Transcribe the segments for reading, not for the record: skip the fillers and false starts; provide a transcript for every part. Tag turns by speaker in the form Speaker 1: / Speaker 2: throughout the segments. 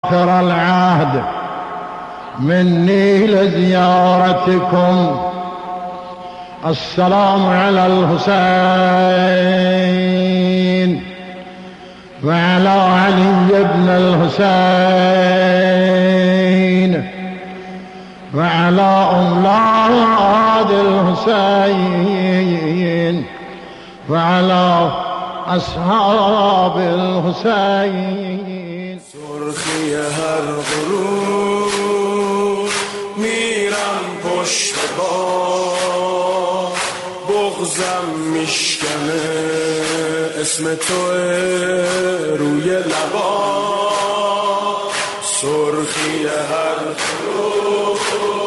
Speaker 1: ترى العهد مني لزيارتكم. السلام على الحسين وعلى علي بن الحسين وعلى أولاد الحسين وعلى أصحاب الحسين.
Speaker 2: سرخی هر غروب میرم پشت بام، بغضم میشکنه اسم توه روی لبا. سرخی هر غروب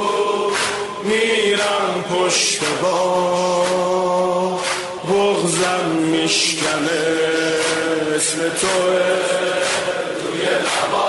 Speaker 2: میرم پشت بام، بغضم میشکنه اسم توه روی لبا.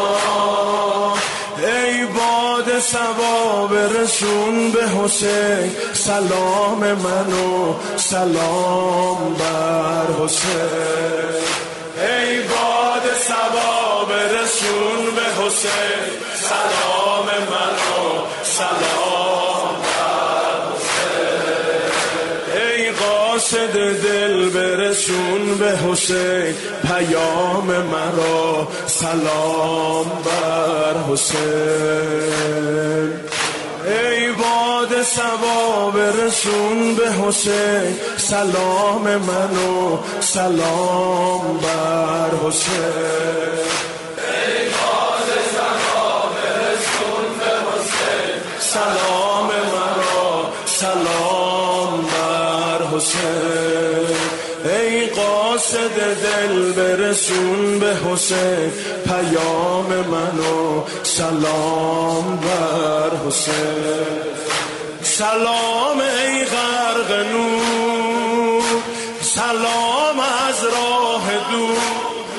Speaker 2: ای باد صبا برسون به حسین، سلام منو سلام بر حسین. ای باد صبا برسون به حسین، سلام منو سلام بر حسین. ای قاصد دل برسون به حسین، پیام مرا سلام بر حسین. ای باد صبا برسون به حسین، سلام منو سلام بر حسین. ای باد صبا برسون به حسین، سلام مرا سلام بر حسین. ای قاصد دل برسون به حسین، پیام منو سلام بر حسین. سلام ای غرق نور، سلام از راه دور.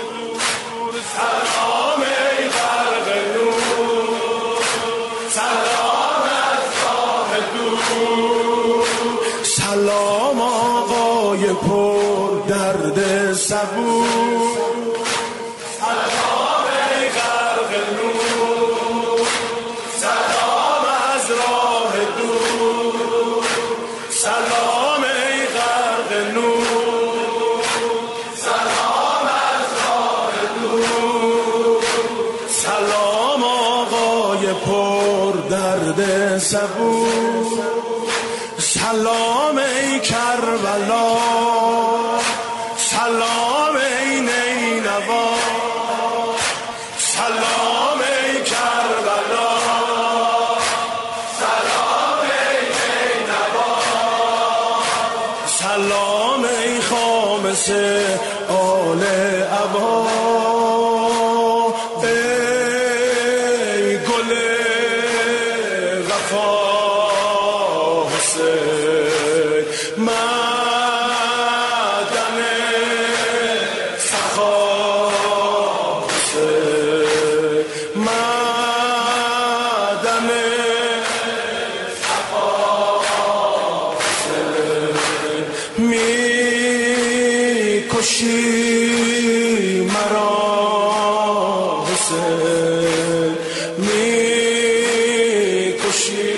Speaker 2: سلام ای غرق نور، سلام از راه دور. سلام آقای پر درد صبور. سلام ای غرق نور، سلام از راه دور. سلام ای غرق نور، سلام از راه دور. سلام آقای پر درد صبور. سلام ای کربلا، سلام ای نینوا. سلام ای کربلا، سلام ای نینوا. سلام ای خامس آل عبا. ای گل وفا حسین، معدن سخا حسین، معدن سخا حسین. میکشی مرا حسین، میکشی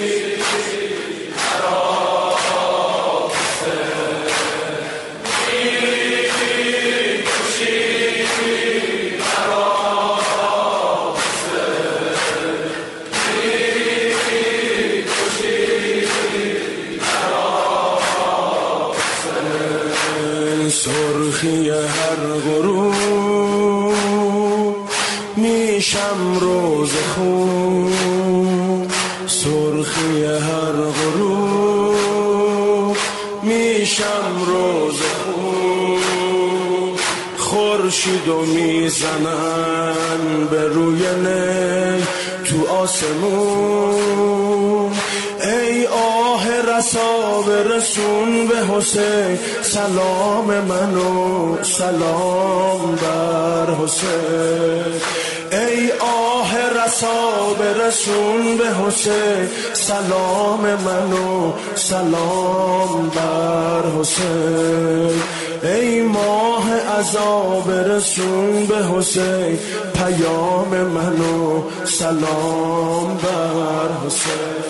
Speaker 2: سرخی هر غروب میشم روز خون. سرخی هر غروب میشم روز خون. خورشیدو میزنن به روی نی تو آسمون. ای آه رسا برسون به حسین، سلام منو سلام بر حسین. ای آه رسا برسون به حسین سلام منو سلام بر حسین ای ماه عزا برسون به حسین پیام منو سلام بر حسین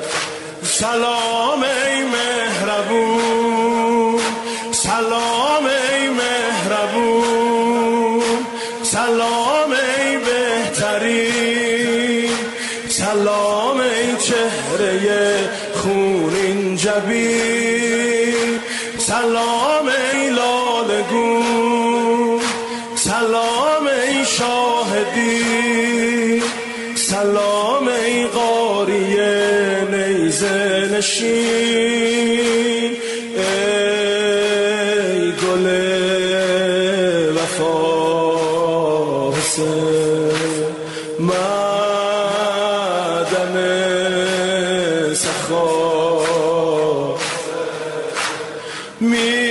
Speaker 2: سلام ای مهربون سلام ای مهربون سلام ای بهترین سلام ای چهره خونین جبین سلام ای لالگون سلام ای شاهدی سلام ای قاریه نیزه نشین ای گل وفا حسین معدن سخا می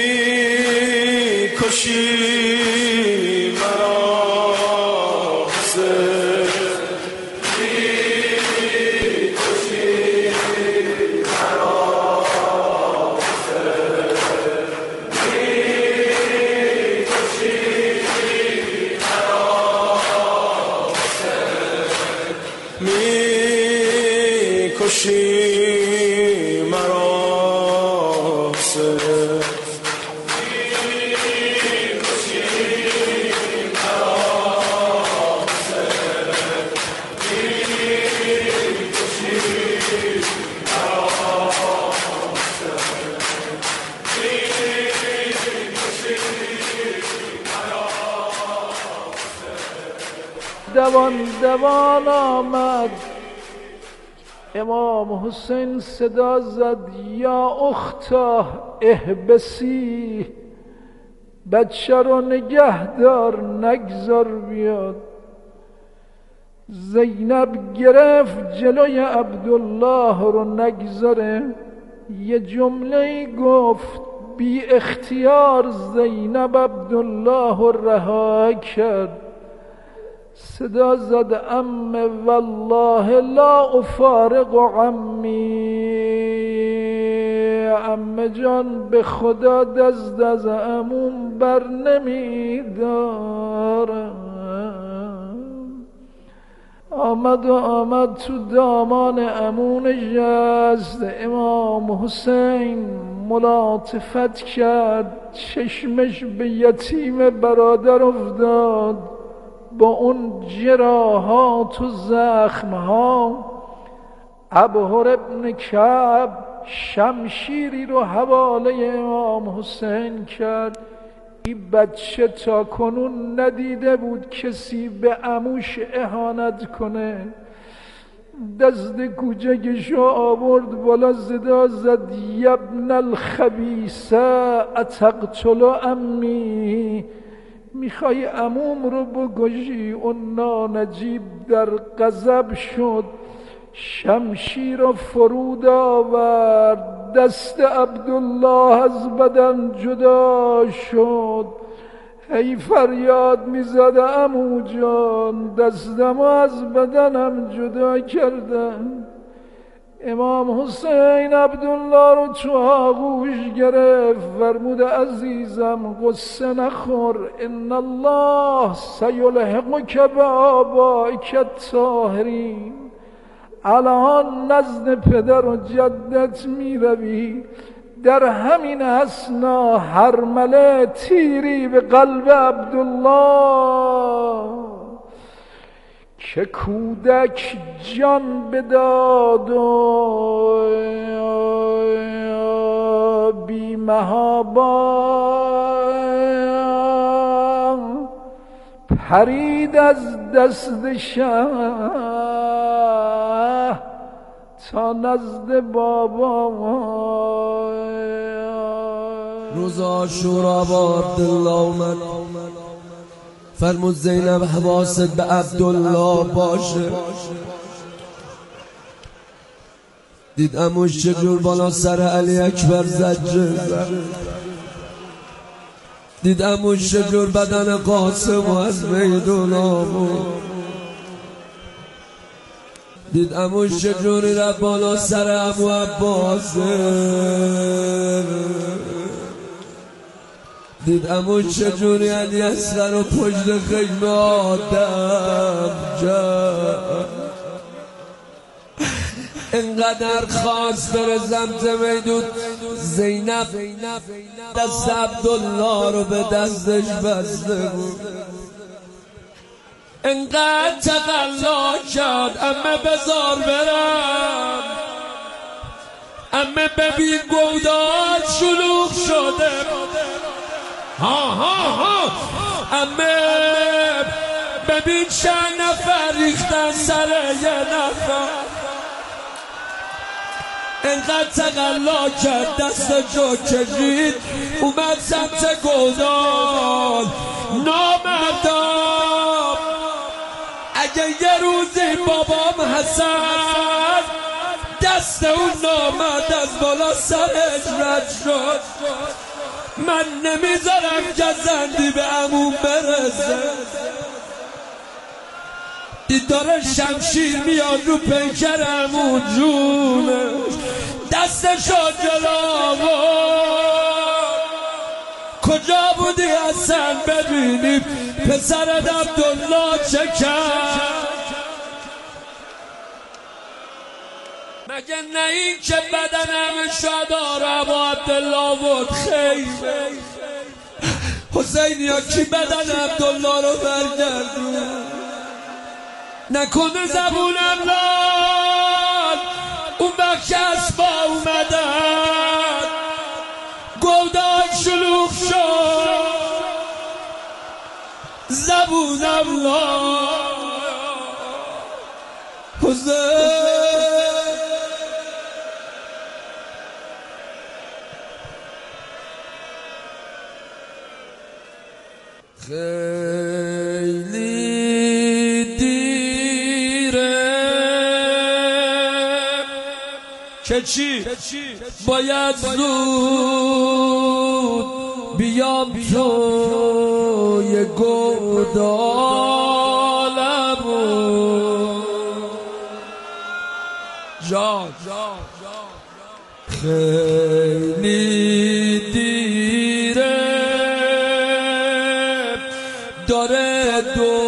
Speaker 2: کشی مرا حسین می کشی مرا حسین می کشی مرا حسین می کشی مرا حسین
Speaker 3: دوان دوان آمد امام حسین صدا زد یا اختا احبسی بچه رو نگه دار نگذار بیاد زینب گرفت جلوی عبدالله رو نگذاره یه جمله گفت بی اختیار زینب عبدالله رو رها کرد صدا زد عم والله لا افارق عمی عم جان به خدا دست از عموم بر نمیدارم آمد تو دامان عمو نشست امام حسین ملاطفت کرد چشمش به یتیم برادر افتاد با اون جراحات و زخمها ابهر ابن کعب شمشیری رو حواله امام حسین کرد این بچه تا کنون ندیده بود کسی به عموش اهانت کنه دست کوچکشو آورد بالا صدا زد یبن الخبیثه اتقتل عمی میخوای عموم رو بکشی اون نانجیب در غضب شد شمشیر رو فرود آورد دست عبدالله از بدن جدا شد هی فریاد میزد عمو جان دستمو از بدنم جدا کردن امام حسین عبدالله رو تو آغوش گرفت فرمود عزیزم قصه نخور ان الله سیلحقک بآبائک الطاهرین الان نزد پدر و جدت میروی در همین اثنا هرمله تیری به قلب عبدالله که کودک جان بداد و بی محابا پرید از دست شه تا نزد بابا
Speaker 4: روز عاشورا با عبدالله اومد فرمود زینب حواست به عبدالله باشه دید عموش چجور بالا سر علی اکبر زجر دید عموش چجور بدن قاسم و از میدون آمون دید عمو چجوری رفت بالا سر عمو عباسه، دید عمو چجوری علی اصغر و پشت خیمه آدم جد، انقدر خواست بره زمزمه دود زینب دست عبدالله رو به دستش بسته بود، انقدر تقلا کرد امه بزار برم، امه ببین گودال شلوغ شده، امه ببین چند نفر ریختن سر یه نفر، انقدر تقلا کرد دست جو کشید اومد سمت گودال. نامردم اگه یه روزی بابام حسن دست اون نامرد از بالا سرش رد شد، من نمیذارم گزندی به عموم برسه. دید داره شمشیر میاد رو پیکر عموم جونه، دستشو جلا کجا بودی حسن ببینیم پسرت عبدالله چه کرد؟ مگه نه این که بدنم شداره با عبدالله بود خیمه حسین یا کی بدن عبدالله رو برگردون؟ نکنه زبونم لال اون وقت که اسبا اومدن گودال شلوغ شد، زبونم لال حسین خیلی دیره که چی؟ باید زود بیام توی گودالمون جان، خیلی دیره داره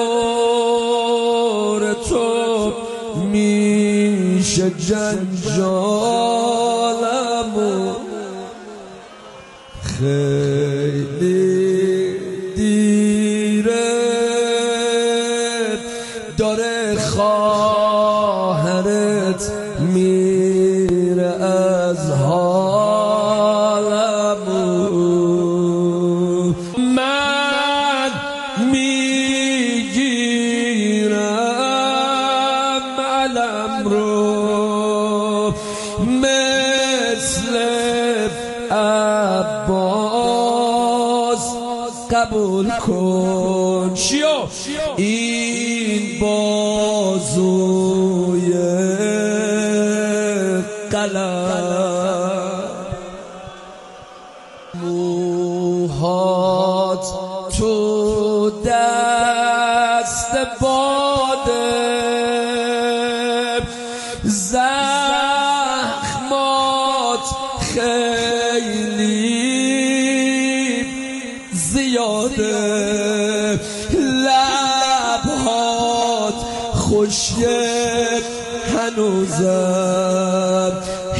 Speaker 4: دور تو میشه جنجالمون، خیلی دیره داره خواهرت میره از حالمون، من میگیرم علم رو مثل عباس قبول کن چیو؟ این بازوی قلم، موهات تو دست باده، زخمات خیلی زیاده، لبهات خوشگل هنوزم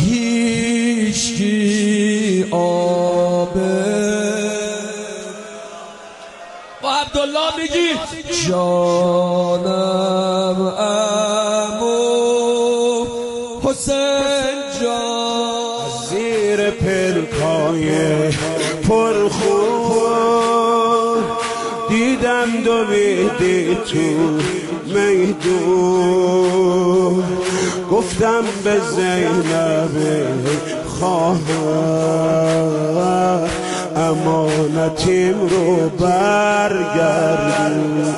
Speaker 4: هیچکی آبه با عبدالله میگی جانم عمو حسین جان،
Speaker 1: زیر پلکای پرخون دیدم دویدی تو میدون، گفتم به زینب خواهر امانتیم رو برگردون،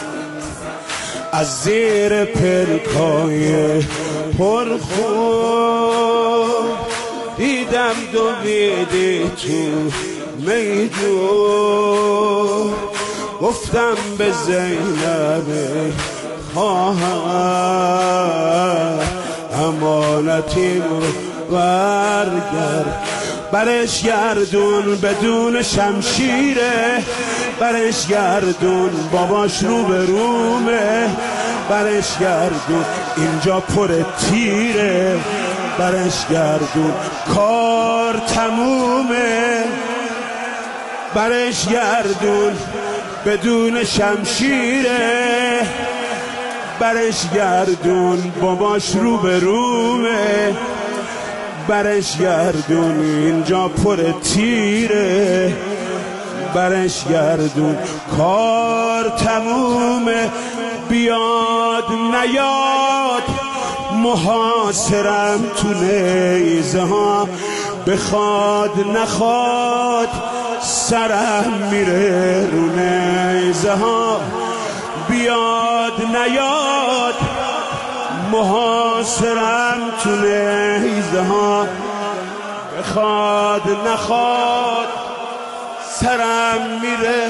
Speaker 1: از زیر پلکای پرخون دیدم دویدی تو میدون، گفتم به زینب خواهر امانتیم ورگر، برش گردون بدون شمشیره، برش گردون باباش رو به رومه، برش گردون اینجا پر تیره، برش گردون کار تمومه، برش گردون بدون شمشیره، برش گردون باباش رو به رومه، برش گردون اینجا پر تیره، برش گردون کار تمومه. بیاد نیاد محاصرم تو نیزه ها، بخواد نخواد سرم میره رو نیزه ها. بیاد نیاد محاصرم تو نیزه ها، بخواد نخواد سرم میره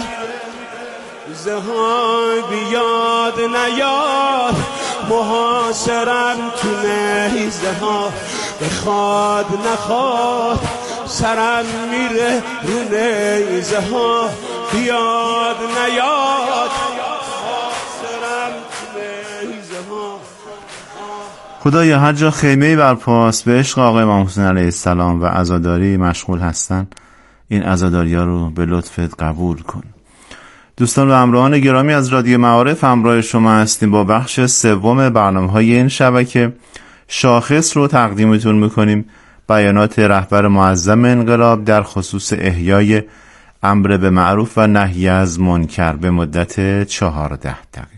Speaker 1: زها. بیاد نیاد محاصرم تو نیزه ها، بخواد نخواد سرم میره رو نیزه ها. بیاد نیاد محاصرم تو نیزه ها.
Speaker 5: خدایا هر جا خیمه‌ای برپاست به عشق آقای امام حسین علیه السلام و عزاداری مشغول هستن، این عزاداری‌ها رو به لطفت قبول کن. دوستان و همراهان گرامی، از رادیو معارف همراه شما هستیم با بخش سوم برنامه‌های این شبکه. شاخص رو تقدیمتون میکنیم، بیانات رهبر معظم انقلاب در خصوص احیای امر به معروف و نهی از منکر به مدت 14 دقیقه.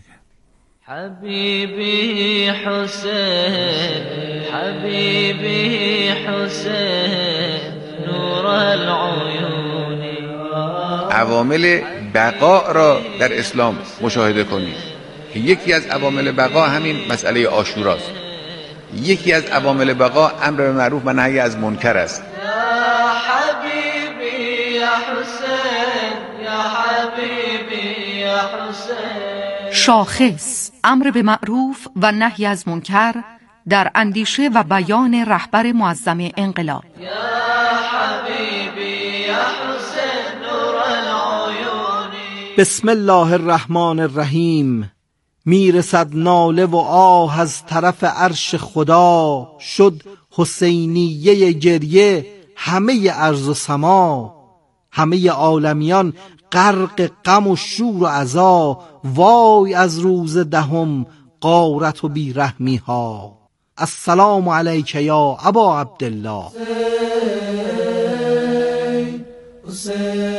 Speaker 6: حبیبی حسین، حبیبی حسین، نور العیون.
Speaker 7: عوامل بقا را در اسلام مشاهده کنید که یکی از عوامل بقا همین مسئله عاشوراست. یکی از عوامل بقا امر به معروف و نهی از منکر است.
Speaker 6: یا حبیبی یا حسین، یا حبیبی یا حسین.
Speaker 8: شاخص، امر به معروف و نهی از منکر در اندیشه و بیان رهبر معظم انقلاب.
Speaker 6: یا حبیبی یا حسین، نور العیون.
Speaker 9: بسم الله الرحمن الرحیم. میرسد ناله و آه از طرف عرش خدا، شد حسینیه گریه همه ارض و سما. همه عالمیان غرق غم و شور و عزا، وای از روز دهم غارت و بیرحمی ها. السلام علیک یا ابا عبدالله.
Speaker 4: حسین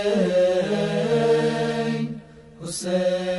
Speaker 4: حسین.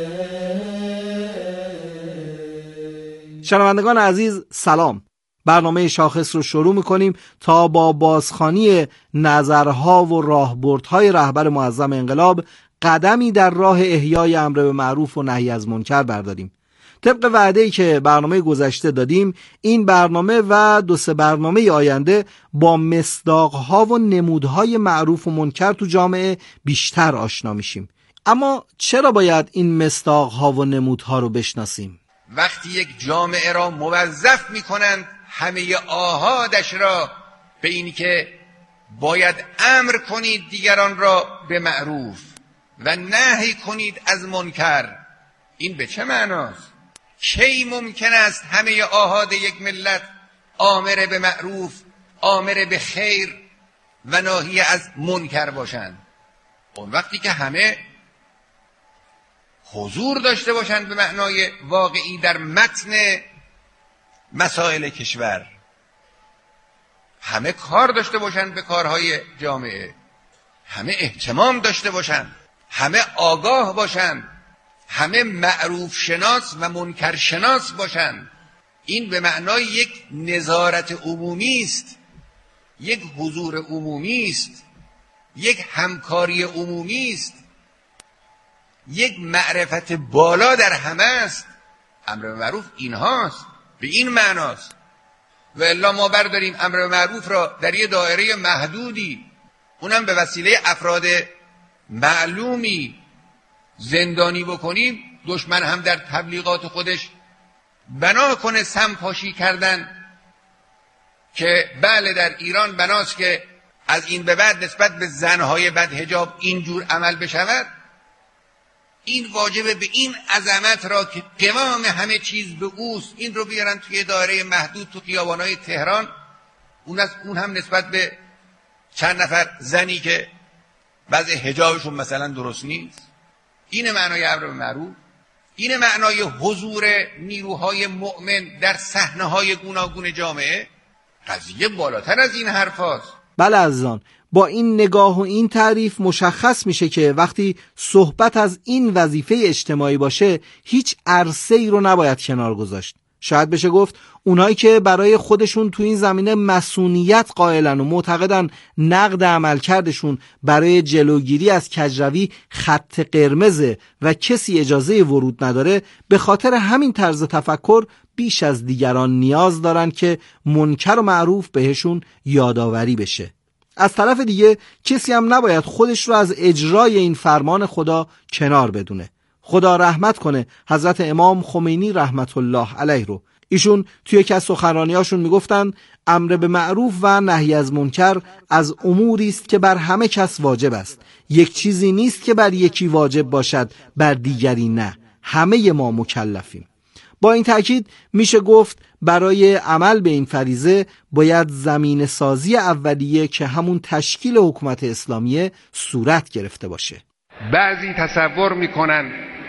Speaker 9: شنوندگان عزیز سلام. برنامه شاخص رو شروع میکنیم تا با بازخوانی نظرها و راهبردهای رهبر معظم انقلاب قدمی در راه احیای امر به معروف و نهی از منکر برداریم. طبق وعده‌ای که برنامه گذشته دادیم، این برنامه و 2-3 برنامه آینده با مصداقها و نمودهای معروف و منکر تو جامعه بیشتر آشنا میشیم. اما چرا باید این مصداقها و نمودها رو بشناسیم؟
Speaker 7: وقتی یک جامعه را موظف میکنند همه آحادش را به اینی که باید امر کنید دیگران را به معروف و نهی کنید از منکر، این به چه معناست؟ کی ممکن است همه آحاد یک ملت آمر به معروف، آمر به خیر و ناهی از منکر باشند؟ اون وقتی که همه حضور داشته باشند به معنای واقعی در متن مسائل کشور، همه کار داشته باشند به کارهای جامعه، همه اهتمام داشته باشند، همه آگاه باشند، همه معروف شناس و منکر شناس باشند. این به معنای یک نظارت عمومی است، یک حضور عمومی است، یک همکاری عمومی است، یک معرفت بالا در همه است. امر به معروف اینهاست، به این معناست. و الا ما برداریم امر به معروف را در یه دایره محدودی، اونم به وسیله افراد معلومی زندانی بکنیم، دشمن هم در تبلیغات خودش بنا کنه سمپاشی کردن که بله در ایران بناست که از این به بعد نسبت به زنهای بدحجاب اینجور عمل بشود، این واجبه به این عظمت را که قوام همه چیز به اوست، این رو بیارن توی دایره محدود تو خیابان‌های تهران، اون هم نسبت به چند نفر زنی که بعضی حجابشون مثلا درست نیست. این معنای امر به معروف، این معنای حضور نیروهای مؤمن در صحنه‌های گوناگون جامعه. قضیه بالاتر از این حرفاست.
Speaker 9: بله عزیزان، با این نگاه و این تعریف مشخص میشه که وقتی صحبت از این وظیفه اجتماعی باشه هیچ عرصه‌ای رو نباید کنار گذاشت. شاید بشه گفت اونایی که برای خودشون تو این زمینه مسئولیت قائلن و معتقدن نقد عملکردشون برای جلوگیری از کجروی خط قرمزه و کسی اجازه ورود نداره، به خاطر همین طرز تفکر بیش از دیگران نیاز دارن که منکر و معروف بهشون یادآوری بشه. از طرف دیگه کسی هم نباید خودش رو از اجرای این فرمان خدا کنار بدونه. خدا رحمت کنه حضرت امام خمینی رحمت الله علیه رو. ایشون توی یکی از سخنرانی‌هاشون میگفتن امر به معروف و نهی از منکر از اموری است که بر همه کس واجب است. یک چیزی نیست که بر یکی واجب باشد بر دیگری نه. همه ما مکلفیم. با این تأکید میشه گفت برای عمل به این فریضه باید زمین سازی اولیه که همون تشکیل حکومت اسلامیه صورت گرفته باشه.
Speaker 7: بعضی تصور میکنن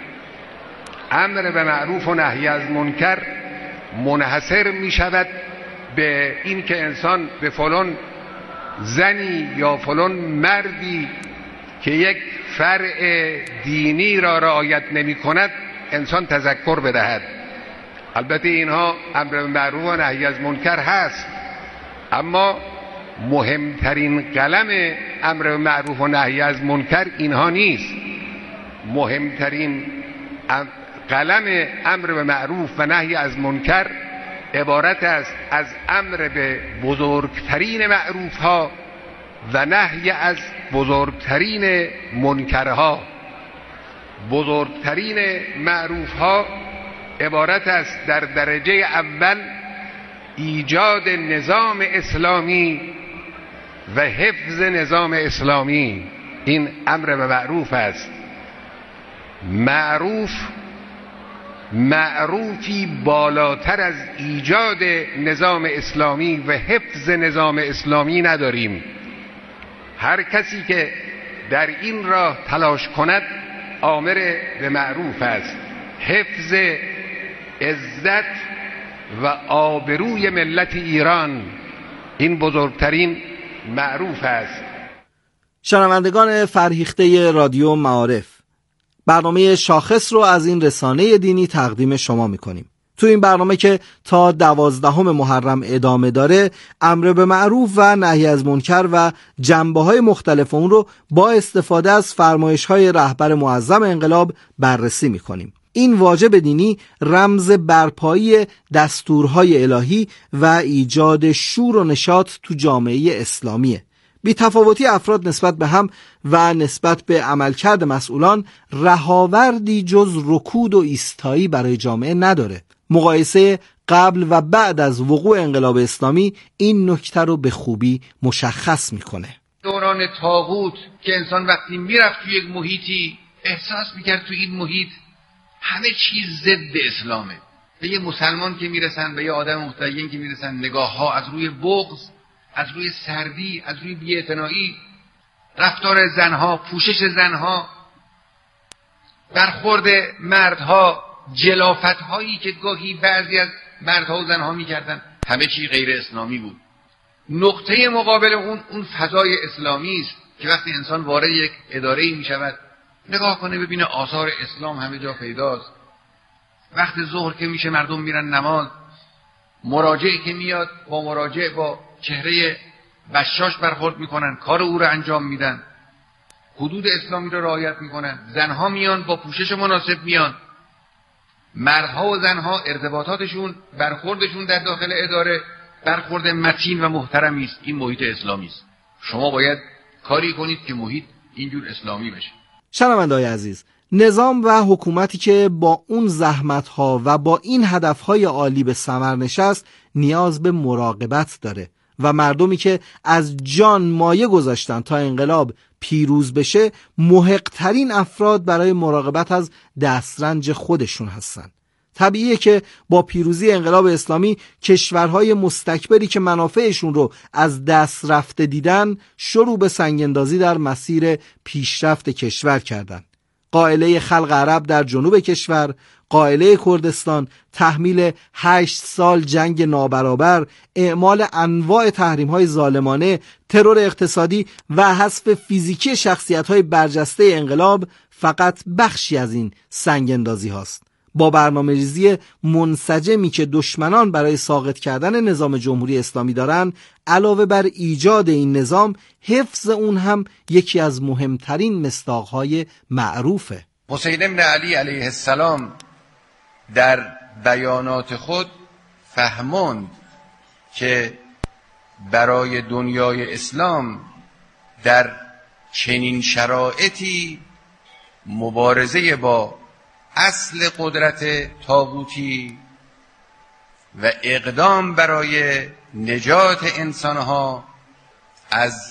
Speaker 7: امر به معروف و نهی از منکر منحصر میشود به این که انسان به فلان زنی یا فلان مردی که یک فرع دینی را رعایت نمی کند انسان تذکر بدهد. البته اینها امر به معروف و نهی از منکر هست، اما مهمترین قلم امر به معروف و نهی از منکر اینها نیست. مهمترین قلم امر به معروف و نهی از منکر عبارت است از امر به بزرگترین معروف ها و نهی از بزرگترین منکرها. بزرگترین معروف ها عبارت است در درجه اول ایجاد نظام اسلامی و حفظ نظام اسلامی. این امر به معروف است. معروفی بالاتر از ایجاد نظام اسلامی و حفظ نظام اسلامی نداریم. هر کسی که در این راه تلاش کند آمر به معروف است. حفظ عزت و آبروی ملت ایران این بزرگترین معروف است.
Speaker 9: شنوندگان فرهیخته رادیو معارف، برنامه شاخص رو از این رسانه دینی تقدیم شما میکنیم. تو این برنامه که تا 12 محرم ادامه داره، امر به معروف و نهی از منکر و جنبه‌های مختلف اون رو با استفاده از فرمایش‌های رهبر معظم انقلاب بررسی میکنیم. این واجب دینی رمز برپایی دستورهای الهی و ایجاد شور و نشاط تو جامعه اسلامیه. بی تفاوتی افراد نسبت به هم و نسبت به عملکرد مسئولان رهاوردی جز رکود و ایستایی برای جامعه نداره. مقایسه قبل و بعد از وقوع انقلاب اسلامی این نکته رو به خوبی مشخص میکنه.
Speaker 7: دوران طاغوت که انسان وقتی میرفت توی یک محیطی احساس میکرد توی این محیط همه چیز ضد اسلامه. به یه مسلمان که میرسن، به یه آدم متدین که میرسن، نگاه ها از روی بغض، از روی سردی، از روی بی‌اعتنایی، رفتار زنها، پوشش زنها، برخورد مردها، جلافت‌هایی که گاهی بعضی از مردها و زنها میکردن، همه چی غیر اسلامی بود. نقطه مقابل اون فضای اسلامی است که وقتی انسان وارد یک اداره‌ای میشود نگاه کنه ببینه آثار اسلام همه جا پیداست. وقت ظهر که میشه مردم میرن نماز، مراجعی که میاد با مراجع با چهره بشاش برخورد میکنن، کار او رو انجام میدن، حدود اسلامی رو رعایت میکنن. زنها میان با پوشش مناسب میان. مردها و زنها ارتباطاتشون، برخوردشون در داخل اداره برخورد متین و محترمی است. این محیط اسلامی است. شما باید کاری کنید که محیط اینجور اسلامی بشه.
Speaker 9: شنونده‌های عزیز، نظام و حکومتی که با اون زحمت‌ها و با این هدف‌های عالی به ثمر نشست نیاز به مراقبت داره و مردمی که از جان مایه گذاشتن تا انقلاب پیروز بشه محق‌ترین افراد برای مراقبت از دسترنج خودشون هستن. طبیعیه که با پیروزی انقلاب اسلامی کشورهای مستکبری که منافعشون رو از دست رفته دیدن شروع به سنگ‌اندازی در مسیر پیشرفت کشور کردن. قائله خلق عرب در جنوب کشور، قائله کردستان، تحمیل 8 سال جنگ نابرابر، اعمال انواع تحریم‌های ظالمانه، ترور اقتصادی و حذف فیزیکی شخصیت‌های برجسته انقلاب فقط بخشی از این سنگ‌اندازی هاست. با برنامه‌ریزی منسجمی که دشمنان برای ساقط کردن نظام جمهوری اسلامی دارن، علاوه بر ایجاد این نظام، حفظ اون هم یکی از مهمترین مصداق‌های معروفه.
Speaker 7: حسین ابن علی علیه السلام در بیانات خود فهموند که برای دنیای اسلام در چنین شرایطی مبارزه با اصل قدرت طاغوتی و اقدام برای نجات انسانها از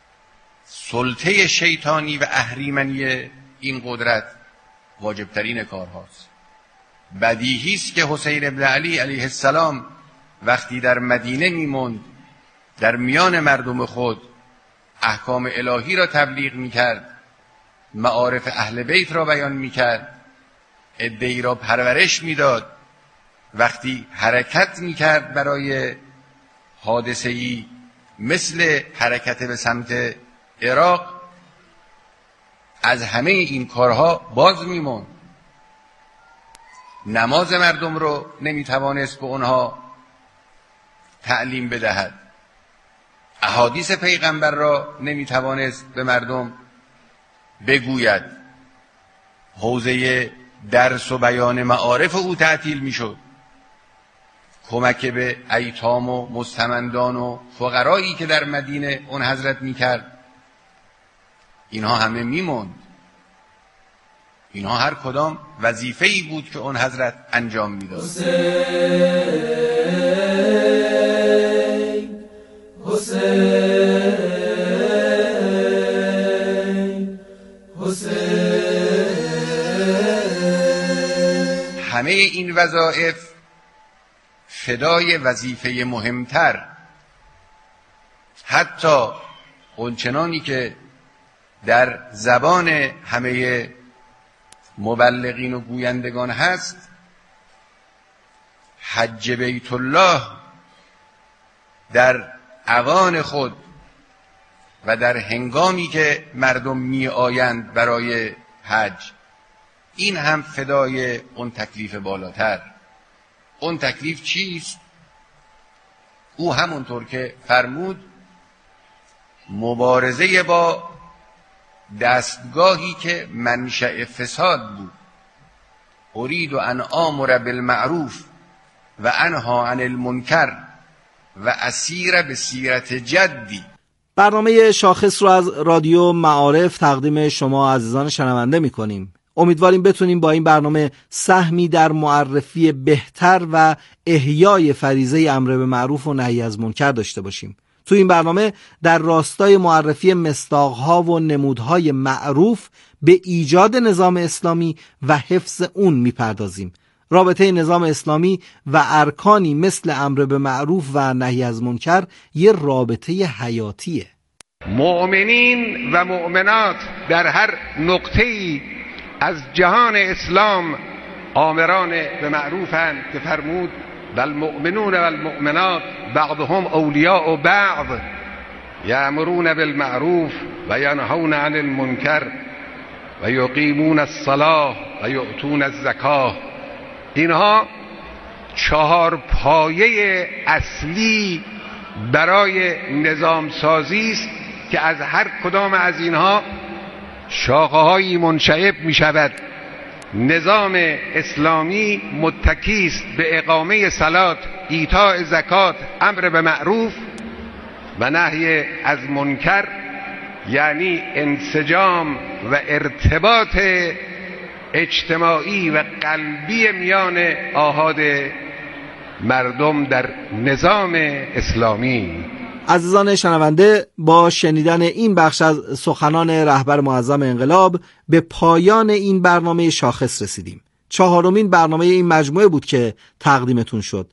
Speaker 7: سلطه شیطانی و اهریمنی این قدرت واجبترین کارهاست. بدیهی است که حسین ابن علی علیه السلام وقتی در مدینه میموند، در میان مردم خود احکام الهی را تبلیغ میکرد، معارف اهل بیت را بیان میکرد، عده‌ای را پرورش میداد، وقتی حرکت میکرد برای حادثه‌ای مثل حرکت به سمت عراق، از همه این کارها باز میموند. نماز مردم رو نمیتوانست به اونها تعلیم بدهد، احادیث پیغمبر را نمیتوانست به مردم بگوید، حوزه درس و بیان معارف او تعطیل میشد. کمک به ایتام و مستمندان و فقرایی که در مدینه اون حضرت میکرد، اینها همه میموند. اینها هر کدام وظیفه‌ای بود که اون حضرت انجام میداد. همه این وظایف فدای وظیفه مهمتر، حتی اونچنانی که در زبان همه مبلغین و گویندگان هست، حج بیت الله در اوان خود و در هنگامی که مردم می آیند برای حج، این هم فدای اون تکلیف بالاتر. اون تکلیف چیست؟ او همونطور که فرمود مبارزه با دستگاهی که منشأ فساد بود. اريد ان آمر بالمعروف و انها عن المنکر و اسیر به سیرت جدی.
Speaker 9: برنامه شاخص رو از رادیو معارف تقدیم شما عزیزان شنونده می‌کنیم. امیدواریم بتونیم با این برنامه سهمی در معرفی بهتر و احیای فریضه امر به معروف و نهی از منکر داشته باشیم. تو این برنامه در راستای معرفی مصداق‌ها و نمودهای معروف به ایجاد نظام اسلامی و حفظ اون میپردازیم. رابطه نظام اسلامی و ارکانی مثل امر به معروف و نهی از منکر یه رابطه حیاتیه.
Speaker 7: مؤمنین و مؤمنات در هر نقطه‌ای از جهان اسلام آمران به معروفند که فرمود بل مؤمنون و المؤمنات بعضهم اولیاء بعض یأمرون بالمعروف و ینهون عن المنکر و یقیمون الصلاة و یؤتون الزکاة. اینها 4 پایه اصلی برای نظام سازی است که از هر کدام از اینها شاخه‌هایی منشعب می شود. نظام اسلامی متکی است به اقامه صلات، ایتاء زکات، امر به معروف و نهی از منکر، یعنی انسجام و ارتباط اجتماعی و قلبی میان آحاد مردم در نظام اسلامی.
Speaker 9: عزیزان شنونده، با شنیدن این بخش از سخنان رهبر معظم انقلاب به پایان این برنامه شاخص رسیدیم. 4مین برنامه این مجموعه بود که تقدیمتون شد.